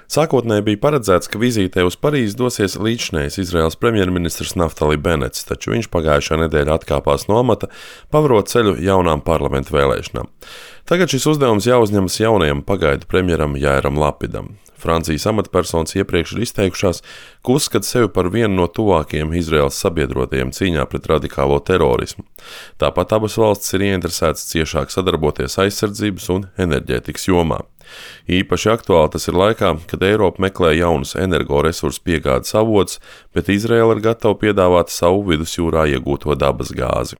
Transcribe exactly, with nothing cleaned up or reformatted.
Sākotnēji bija paredzēts, ka vizītē uz Parīzi dosies līdzinējais Izraēlas premjerministrs Naftali Benets, taču viņš pagājušā nedēļa atkāpās no amata, pavarot ceļu jaunām parlamentu vēlēšanām. Tagad šis uzdevums jāuzņemas jaunajam pagaidu premjeram Jairam Lapidam. Francijas amatpersonas iepriekš ir izteikušās, ka uzskata sevi par vienu no tuvākajiem Izraēlas sabiedrotajiem cīņā pret radikālo terorismu. Tāpat abas valstis ir ieinteresētas ciešāk sadarboties aizsardzības un enerģētikas jomā. Īpaši aktuāli tas ir laikā, kad Eiropa meklē jaunus energoresursu piegādes avotus, bet Izraēla ir gatava piedāvāt savu vidusjūrā iegūto dabas gāzi.